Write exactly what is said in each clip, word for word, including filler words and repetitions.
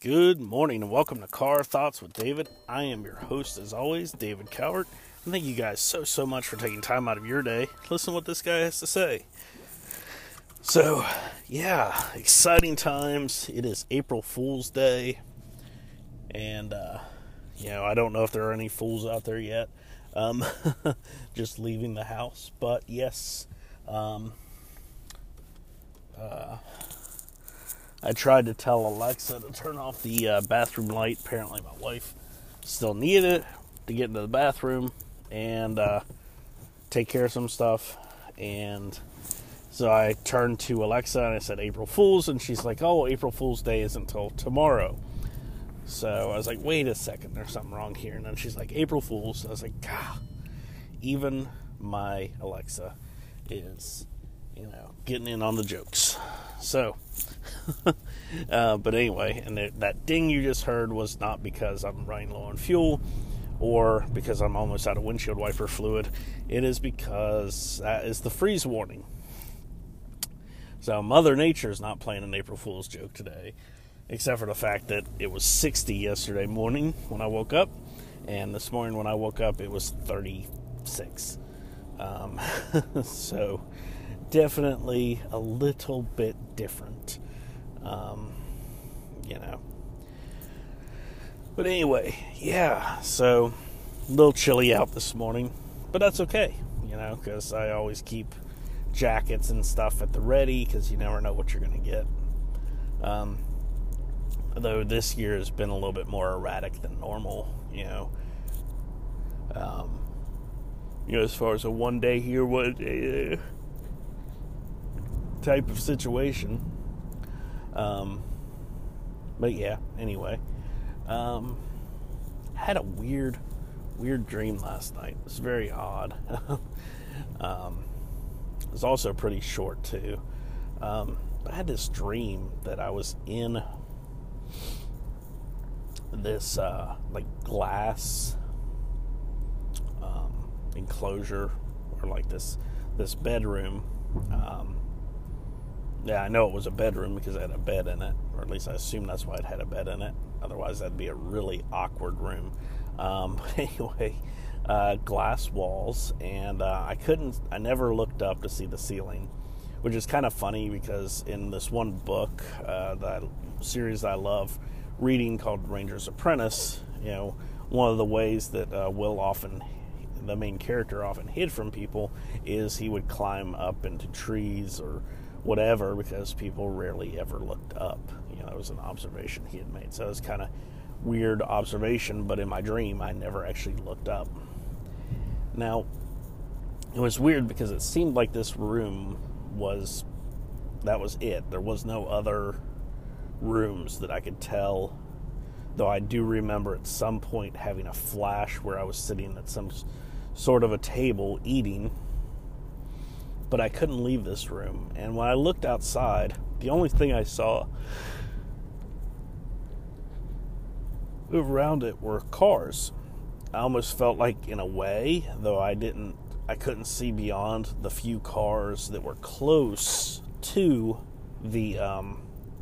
Good morning and welcome to Car Thoughts with David. I am your host as always, David Cowart. And thank you guys so, so much for taking time out of your day to listen to what this guy has to say. So, yeah, exciting times. It is April Fool's Day. And, uh, you know, I don't know if there are any fools out there yet. Um, just leaving the house. But, yes, um, uh... I tried to tell Alexa to turn off the uh, bathroom light. Apparently my wife still needed it to get into the bathroom and uh, take care of some stuff. And so I turned to Alexa and I said, April Fool's. And she's like, oh, April Fool's Day isn't until tomorrow. So I was like, wait a second, there's something wrong here. And then she's like, April Fool's. I was like, God, even my Alexa is, you know, getting in on the jokes. So, uh, but anyway, and it, that ding you just heard was not because I'm running low on fuel or because I'm almost out of windshield wiper fluid. It is because that is the freeze warning. So Mother Nature is not playing an April Fool's joke today, except for the fact that it was sixty yesterday morning when I woke up, and this morning when I woke up it was thirty-six. Um, so definitely a little bit different, um, you know. But anyway, yeah, so a little chilly out this morning, but that's okay, you know, because I always keep jackets and stuff at the ready because you never know what you're going to get. Um, though this year has been a little bit more erratic than normal, you know. Um, you know, as far as a one day here, one day type of situation. Um, but yeah, anyway. Um, I had a weird, weird dream last night. It was very odd. um, it was also pretty short too. Um, I had this dream that I was in this, uh, like glass, um, enclosure, or like this, this bedroom, um, Yeah, I know it was a bedroom because it had a bed in it, or at least I assume that's why it had a bed in it. Otherwise, that'd be a really awkward room. Um, but anyway, uh, glass walls, and uh, I couldn't, I never looked up to see the ceiling, which is kind of funny because in this one book, uh, that series I love reading called Ranger's Apprentice, you know, one of the ways that uh, Will often, the main character often hid from people, is he would climb up into trees or whatever, because people rarely ever looked up. You know, it was an observation he had made. So it was kind of weird observation, but in my dream, I never actually looked up. Now, it was weird because it seemed like this room was, that was it. There was no other rooms that I could tell, though I do remember at some point having a flash where I was sitting at some sort of a table eating, but I couldn't leave this room. And when I looked outside, the only thing I saw around it were cars. I almost felt like, in a way, though I didn't, I couldn't see beyond the few cars that were close to the, um,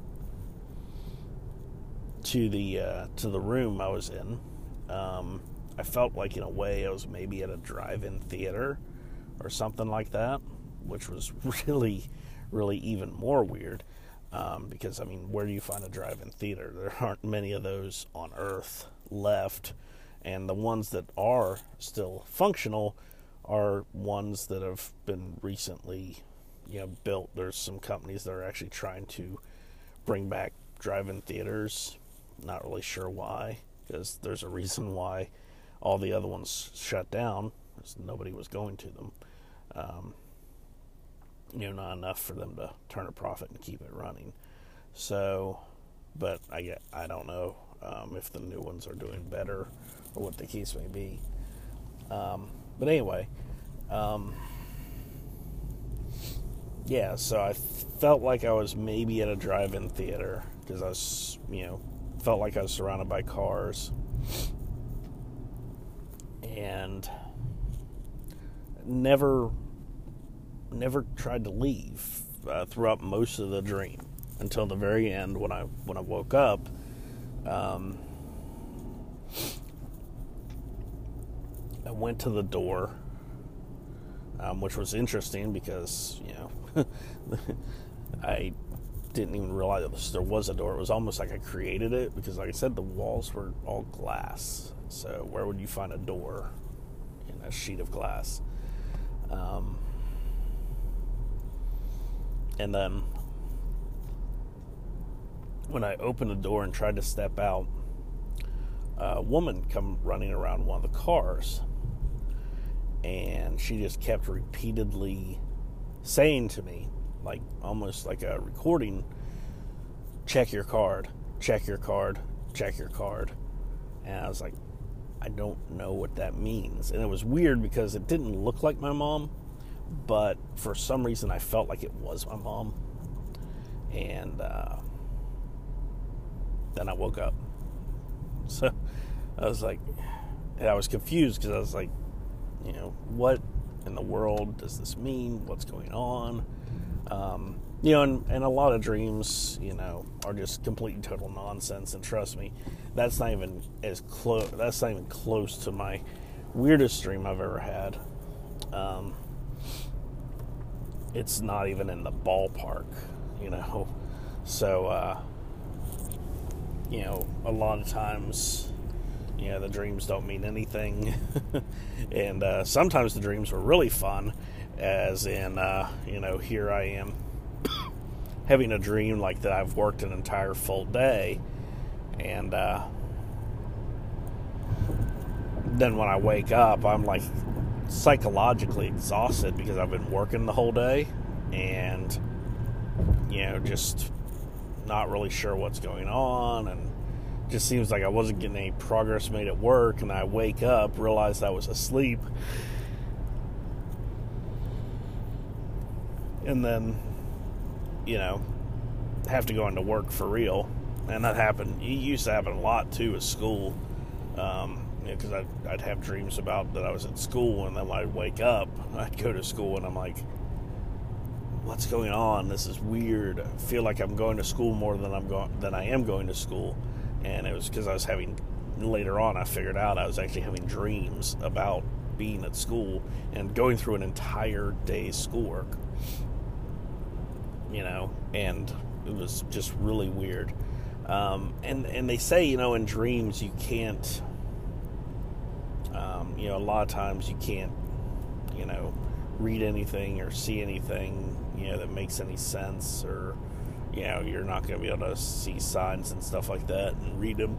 to the, uh, to the room I was in. Um, I felt like, in a way, I was maybe at a drive-in theater or something like that, which was really, really even more weird, um, because, I mean, where do you find a drive-in theater? There aren't many of those on Earth left, and the ones that are still functional are ones that have been recently, you know, built. There's some companies that are actually trying to bring back drive-in theaters. Not really sure why, because there's a reason why all the other ones shut down, because nobody was going to them. Um, you know, not enough for them to turn a profit and keep it running. So, but I get, I don't know um, if the new ones are doing better or what the case may be. Um, but anyway, um, yeah, so I felt like I was maybe at a drive-in theater because I was, you know, felt like I was surrounded by cars. And never never tried to leave uh, throughout most of the dream until the very end when I when I woke up. Um, I went to the door, um, which was interesting because, you know, I didn't even realize there was a door. It was almost like I created it because, like I said, the walls were all glass. So where would you find a door in a sheet of glass? Um, and then when I opened the door and tried to step out, a woman come running around one of the cars, and she just kept repeatedly saying to me, like almost like a recording, check your card, check your card, check your card. And I was like, I don't know what that means. And it was weird because it didn't look like my mom, but for some reason I felt like it was my mom. And uh, then I woke up. So I was like, and I was confused because I was like, you know, what in the world does this mean? What's going on? Um, you know, and, and a lot of dreams, you know, are just complete and total nonsense. And trust me, that's not even as close. That's not even close to my weirdest dream I've ever had. Um, it's not even in the ballpark, you know. So, uh, you know, a lot of times, you know, the dreams don't mean anything. And uh, sometimes the dreams were really fun, as in, uh, you know, here I am having a dream like that I've worked an entire full day. And uh, then when I wake up, I'm like psychologically exhausted because I've been working the whole day and, you know, just not really sure what's going on, and just seems like I wasn't getting any progress made at work. And I wake up, realize I was asleep, and then, you know, have to go into work for real. And that happened. It used to happen a lot too at school, um, you know, because I'd, I'd have dreams about that I was at school, and then when I'd wake up, I'd go to school, and I'm like, what's going on? This is weird. I feel like I'm going to school more than I'm going than I am going to school. And it was because I was having, later on I figured out I was actually having dreams about being at school and going through an entire day's schoolwork, you know, and it was just really weird. Um, and, and they say, you know, in dreams you can't, um, you know, a lot of times you can't, you know, read anything or see anything, you know, that makes any sense, or, you know, you're not going to be able to see signs and stuff like that and read them.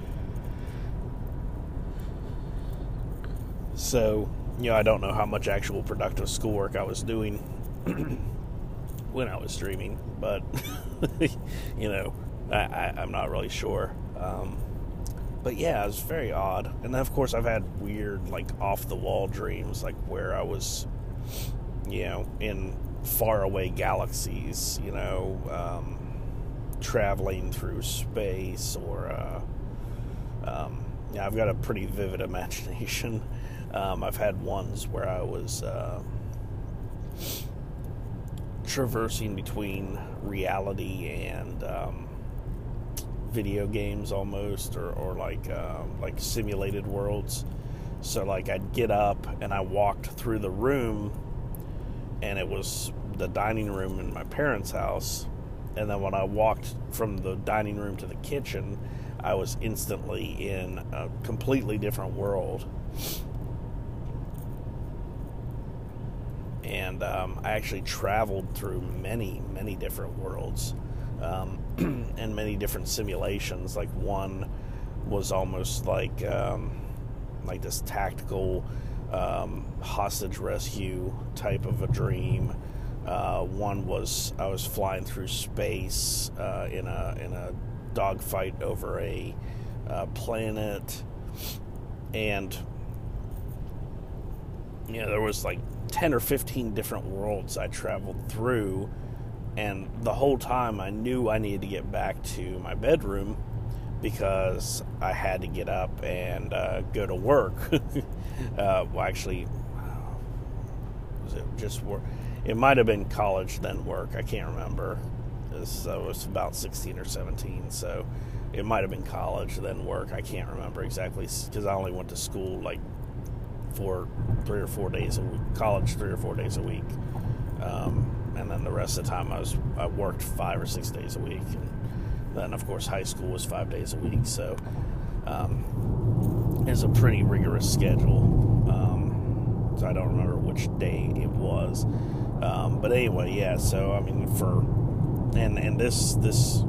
So, you know, I don't know how much actual productive schoolwork I was doing when I was dreaming, but, you know, I, I, I'm not really sure. Um, but yeah, it was very odd. And then, of course, I've had weird, like, off-the-wall dreams, like where I was, you know, in faraway galaxies, you know, um, traveling through space, or, uh, um, yeah, I've got a pretty vivid imagination. Um, I've had ones where I was, uh, traversing between reality and, um, video games almost, or, or like, uh, like simulated worlds. So, like, I'd get up and I walked through the room, and it was the dining room in my parents' house. And then when I walked from the dining room to the kitchen, I was instantly in a completely different world. And um, I actually traveled through many, many different worlds, um, and many different simulations. Like, one was almost like um, like this tactical Um, hostage rescue type of a dream. Uh, one was I was flying through space uh, in a in a dogfight over a uh, planet, and you know, there was like ten or fifteen different worlds I traveled through, and the whole time I knew I needed to get back to my bedroom because I had to get up and uh, go to work. uh, well, actually, was it just work? It might have been college then work. I can't remember. It was, uh, it was about sixteen or seventeen. So, it might have been college, then work. I can't remember exactly because I only went to school like for three or four days a week, college three or four days a week, um, and then the rest of the time I was I worked five or six days a week, and then of course high school was five days a week. So um, it's a pretty rigorous schedule. Um, so I don't remember which day it was, um, but anyway, yeah. So I mean, for and and this this.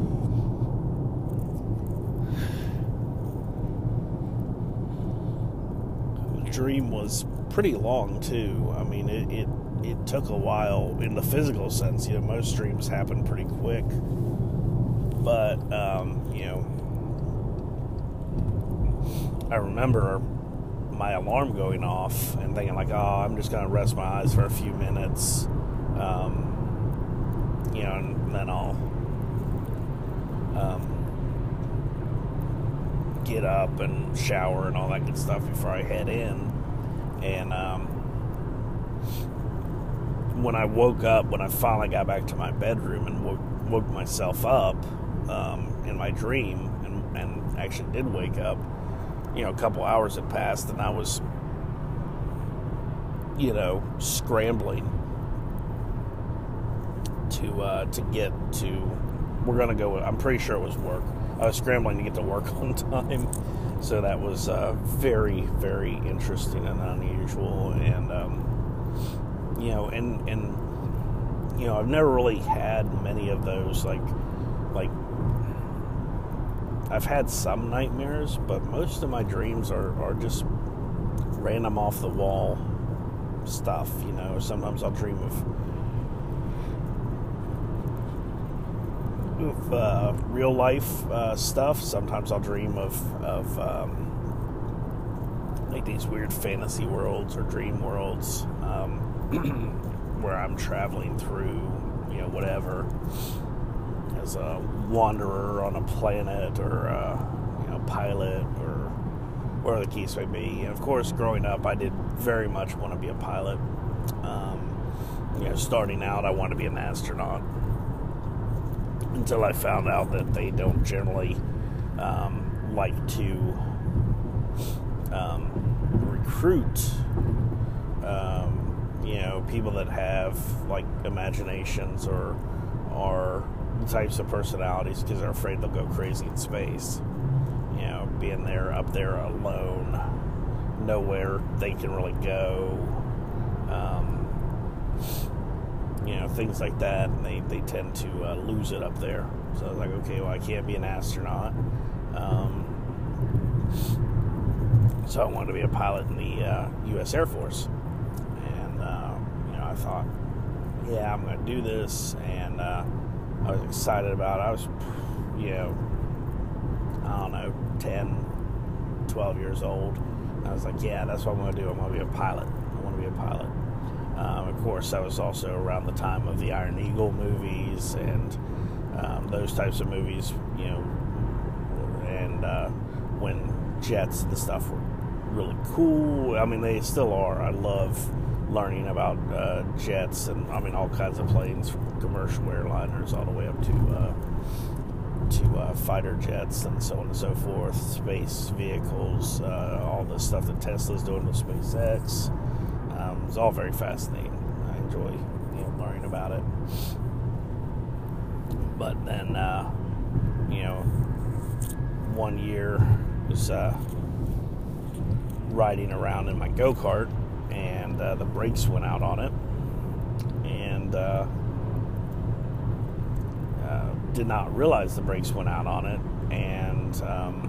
dream was pretty long too. I mean, it, it it took a while in the physical sense. You know, most dreams happen pretty quick, but um, you know, I remember my alarm going off and thinking like, oh, I'm just gonna rest my eyes for a few minutes, um, you know, and then I'll um, get up and shower and all that good stuff before I head in. And um, when I woke up, when I finally got back to my bedroom and woke, woke myself up um, in my dream, and, and actually did wake up, you know, a couple hours had passed, and I was, you know, scrambling to uh, to get to. We're gonna go. I'm pretty sure it was work. I was scrambling to get to work on time, so that was uh, very, very interesting and unusual. And um, you know, and and you know, I've never really had many of those. Like, like I've had some nightmares, but most of my dreams are are just random off the wall stuff. You know, sometimes I'll dream of. Of uh, real life uh, stuff. Sometimes I'll dream of of um, like these weird fantasy worlds or dream worlds um, where I'm traveling through, you know, whatever, as a wanderer on a planet or a, you know, pilot or whatever the case may be. And of course, growing up, I did very much want to be a pilot. Um, you know, starting out, I wanted to be an astronaut. Until I found out that they don't generally um, like to um, recruit, um, you know, people that have like imaginations or are the types of personalities because they're afraid they'll go crazy in space. You know, being there up there alone, nowhere they can really go. Um, You know, things like that, and they, they tend to uh, lose it up there. So I was like, okay, well, I can't be an astronaut. Um, so I wanted to be a pilot in the uh, U S Air Force. And, uh, you know, I thought, yeah, I'm going to do this. And uh, I was excited about it. I was, you know, I don't know, ten, twelve years old. And I was like, yeah, that's what I'm going to do. I'm going to be a pilot. I want to be a pilot. Um, of course, that was also around the time of the Iron Eagle movies and um, those types of movies, you know, and uh, when jets and stuff were really cool. I mean, they still are. I love learning about uh, jets and, I mean, all kinds of planes, from commercial airliners all the way up to uh, to uh, fighter jets and so on and so forth, space vehicles, uh, all the stuff that Tesla's doing with SpaceX. Um, it's all very fascinating. I enjoy, you know, learning about it. But then, uh, you know, one year was uh, riding around in my go-kart, and uh, the brakes went out on it, and uh, uh, did not realize the brakes went out on it, and um,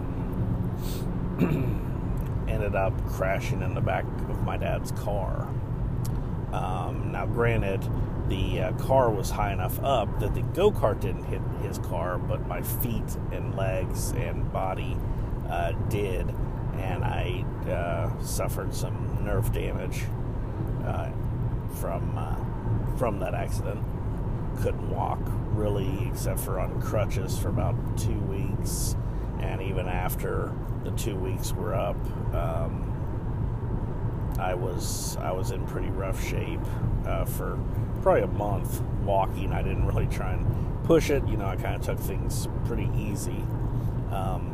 ended up crashing in the back of my dad's car. Um, now, granted, the uh, car was high enough up that the go-kart didn't hit his car, but my feet and legs and body uh, did, and I uh, suffered some nerve damage uh, from uh, from that accident. Couldn't walk really, except for on crutches, for about two weeks, and even after the two weeks were up, um, I was I was in pretty rough shape uh, for probably a month walking. I didn't really try and push it. You know, I kind of took things pretty easy. Um,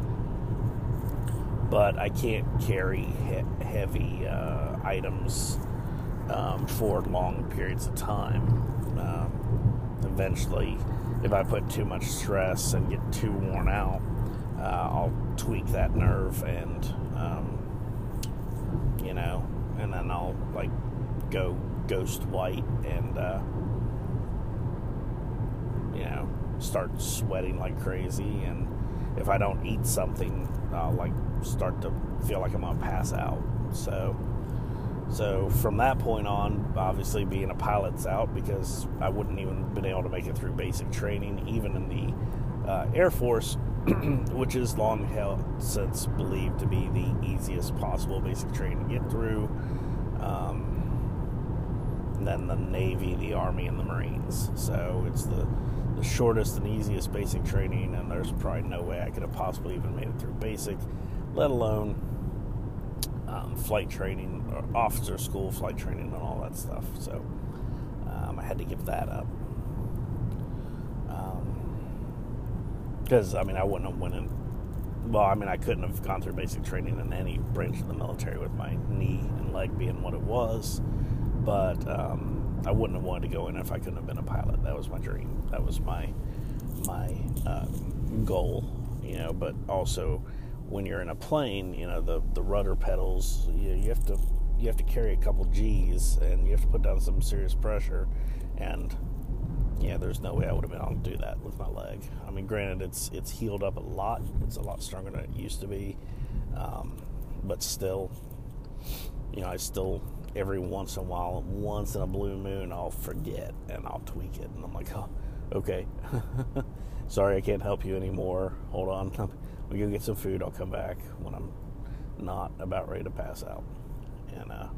but I can't carry he- heavy uh, items um, for long periods of time. Um, eventually, if I put too much stress and get too worn out, uh, I'll tweak that nerve and, um, you know, and then I'll, like, go ghost white and, uh, you know, start sweating like crazy. And if I don't eat something, I'll, like, start to feel like I'm going to pass out. So, so from that point on, obviously being a pilot's out, because I wouldn't even been able to make it through basic training, even in the uh, Air Force, which is long held since believed to be the easiest possible basic training to get through. Um, and then the Navy, the Army, and the Marines. So it's the, the shortest and easiest basic training, and there's probably no way I could have possibly even made it through basic, let alone um, flight training, or officer school flight training, and all that stuff. So um, I had to give that up. Because, um, I mean, I wouldn't have went in, well, I mean, I couldn't have gone through basic training in any branch of the military with my knee and leg being what it was. But um, I wouldn't have wanted to go in if I couldn't have been a pilot. That was my dream. That was my my uh, goal, you know. But also, when you're in a plane, you know, the, the rudder pedals, you, you have to you have to carry a couple G's, and you have to put down some serious pressure. And yeah, there's no way I would have been able to do that with my leg. I mean, granted, it's it's healed up a lot. It's a lot stronger than it used to be. Um, but still, you know, I still, every once in a while, once in a blue moon, I'll forget and I'll tweak it. And I'm like, oh, okay. Sorry, I can't help you anymore. Hold on. We go get some food. I'll come back when I'm not about ready to pass out. And uh,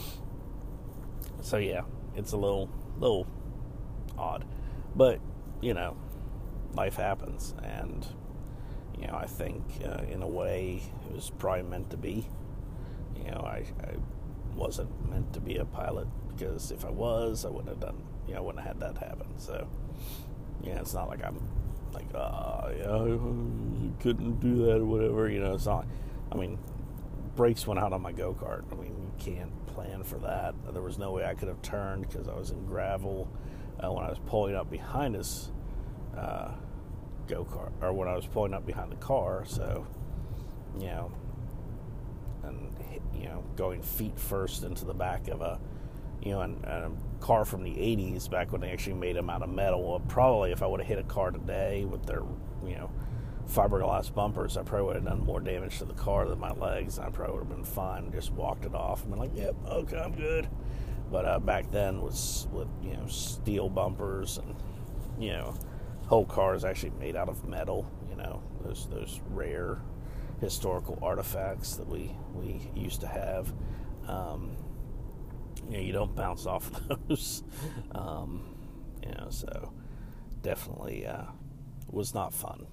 so, yeah, it's a little, little odd. But, you know, life happens. And, you know, I think uh, in a way it was probably meant to be. You know, I, I wasn't meant to be a pilot, because if I was, I wouldn't have done, you know, I wouldn't have had that happen. So, yeah, it's not like I'm like, ah, uh, yeah, you couldn't do that or whatever. You know, it's not, I mean, brakes went out on my go-kart. I mean, you can't plan for that. There was no way I could have turned because I was in gravel uh, when I was pulling up behind his uh, go-kart, or when I was pulling up behind the car. So, you know, and, you know, going feet first into the back of a, you know, and, and a car from the eighties, back when they actually made them out of metal. Well, probably if I would have hit a car today with their, you know, fiberglass bumpers, I probably would have done more damage to the car than my legs. I probably would have been fine, just walked it off and been like, yep, okay, I'm good. But uh, back then was with, you know, steel bumpers, and, you know, whole car is actually made out of metal. You know, those those rare historical artifacts that we we used to have. Um, you know, you don't bounce off those. um, you know, so definitely uh, was not fun.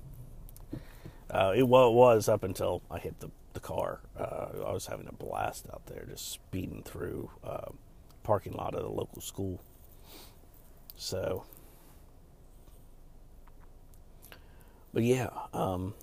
Uh, it was up until I hit the, the car. Uh, I was having a blast out there, just speeding through uh, parking lot of the local school. So, but yeah, um,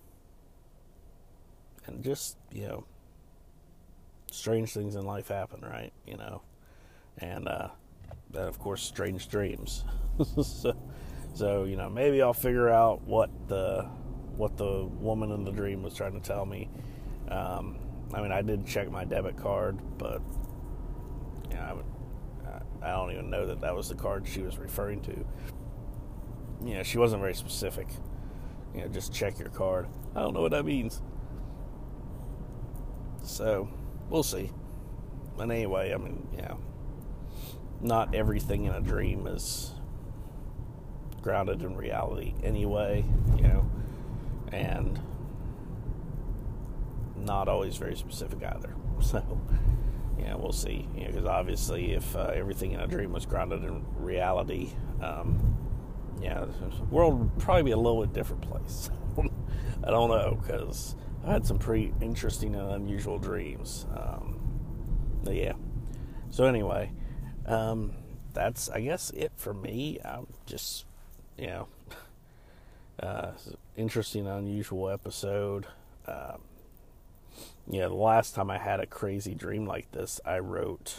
and just, you know, strange things in life happen, right? You know, and uh, then of course, strange dreams. so, so you know, maybe I'll figure out what the what the woman in the dream was trying to tell me. Um, I mean, I did check my debit card, but you know, I, I don't even know that that was the card she was referring to. You know, she wasn't very specific. You know, just check your card. I don't know what that means. So, we'll see. But anyway, I mean, yeah, not everything in a dream is grounded in reality anyway, you know, and not always very specific either. So, yeah, we'll see. You know, because obviously, if uh, everything in a dream was grounded in reality, um, yeah, the world would probably be a little bit different place. I don't know, because I had some pretty interesting and unusual dreams. Um, but yeah. So anyway, um, that's, I guess, it for me. I'm just, you know, uh, interesting, unusual episode. Um, yeah, the last time I had a crazy dream like this, I wrote,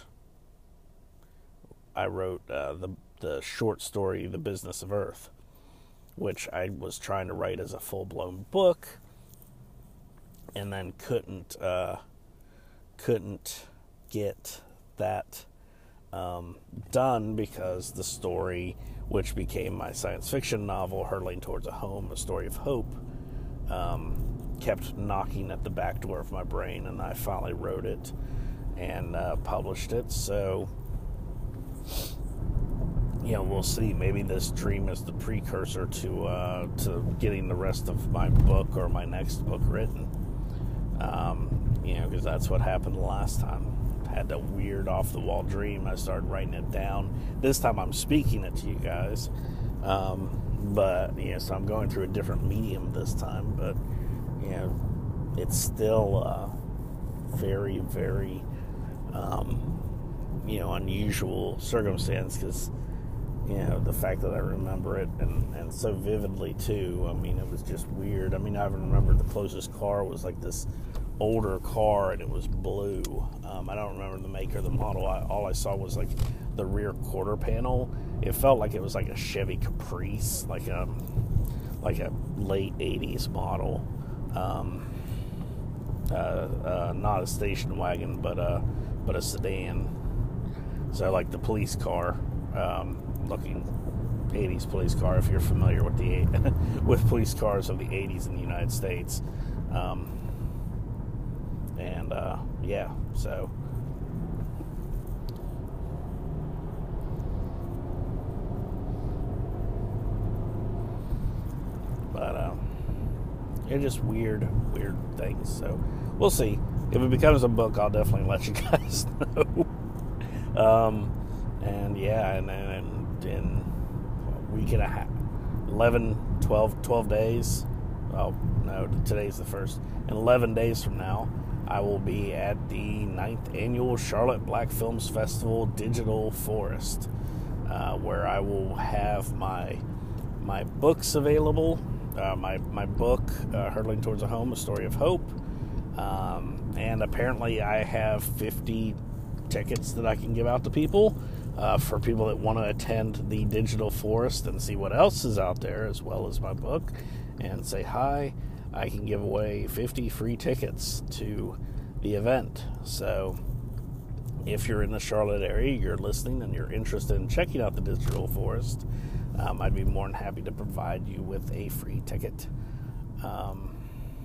I wrote uh, the the short story, The Business of Earth, which I was trying to write as a full-blown book, and then couldn't uh, couldn't get that um, done because the story, which became my science fiction novel, Hurtling Towards a Home, A Story of Hope, um, kept knocking at the back door of my brain, and I finally wrote it and uh, published it. So, you know, we'll see. Maybe this dream is the precursor to uh, to getting the rest of my book or my next book written. Um, you know, because that's what happened the last time. Had a weird off-the-wall dream. I started writing it down. This time I'm speaking it to you guys. Um, but, you know, so I'm going through a different medium this time. But, you know, it's still uh, very, very, um, you know, unusual circumstance because, you know, the fact that I remember it and, and so vividly, too. I mean, it was just weird. I mean, I remember the closest car was like this older car, and it was blue. Um, I don't remember the make or the model. I, all I saw was like the rear quarter panel. It felt like it was like a Chevy Caprice, like a like a late eighties model. Um, uh, uh, not a station wagon, but a but a sedan. So like the police car, um, looking eighties police car. If you're familiar with the with police cars of the eighties in the United States. Um, And, uh, yeah, so. But, um, they're just weird, weird things. So, we'll see. If it becomes a book, I'll definitely let you guys know. um, and, yeah, and, and in a week and a half, eleven, twelve, twelve days. Oh, no, today's the first. In eleven days from now, I will be at the ninth Annual Charlotte Black Films Festival Digital Forest, uh, where I will have my my books available. Uh, my, my book, uh, Hurtling Towards a Home, A Story of Hope. Um, and apparently I have fifty tickets that I can give out to people, uh, for people that want to attend the Digital Forest and see what else is out there, as well as my book, and say hi. I can give away fifty free tickets to the event. So if you're in the Charlotte area, you're listening, and you're interested in checking out the Digital Forest, um, I'd be more than happy to provide you with a free ticket um,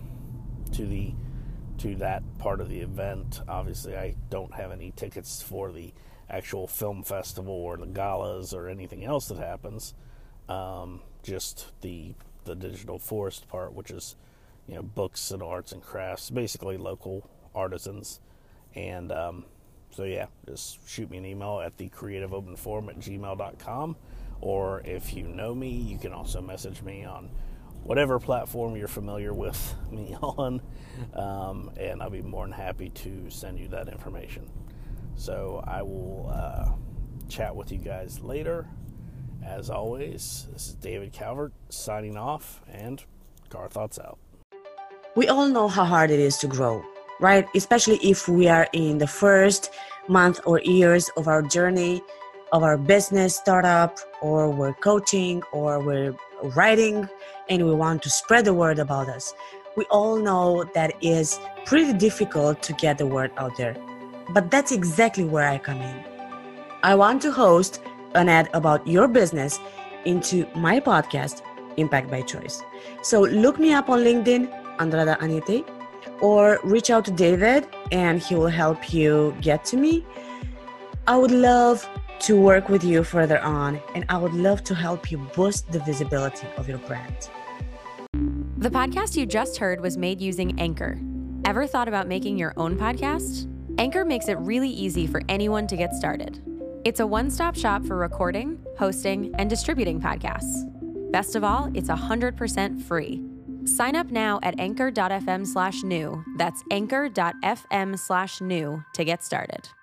to the to that part of the event. Obviously, I don't have any tickets for the actual film festival or the galas or anything else that happens. Um, just the the Digital Forest part, which is, you know, books and arts and crafts, basically local artisans. And um, so, yeah, just shoot me an email at the creative open forum at gmail dot com. Or if you know me, you can also message me on whatever platform you're familiar with me on. Um, and I'll be more than happy to send you that information. So I will uh, chat with you guys later. As always, this is David Calvert signing off, and Car Thoughts out. We all know how hard it is to grow, right? Especially if we are in the first month or years of our journey, of our business startup, or we're coaching, or we're writing, and we want to spread the word about us. We all know that it is pretty difficult to get the word out there. But that's exactly where I come in. I want to host an ad about your business into my podcast, Impact by Choice. So look me up on LinkedIn, Andrada Anite, or reach out to David and he will help you get to me. I would love to work with you further on, and I would love to help you boost the visibility of your brand. The podcast you just heard was made using Anchor. Ever thought about making your own podcast? Anchor makes it really easy for anyone to get started. It's a one-stop shop for recording, hosting, and distributing podcasts. Best of all, it's one hundred percent free. Sign up now at anchor dot f m slash new. That's anchor dot f m slash new to get started.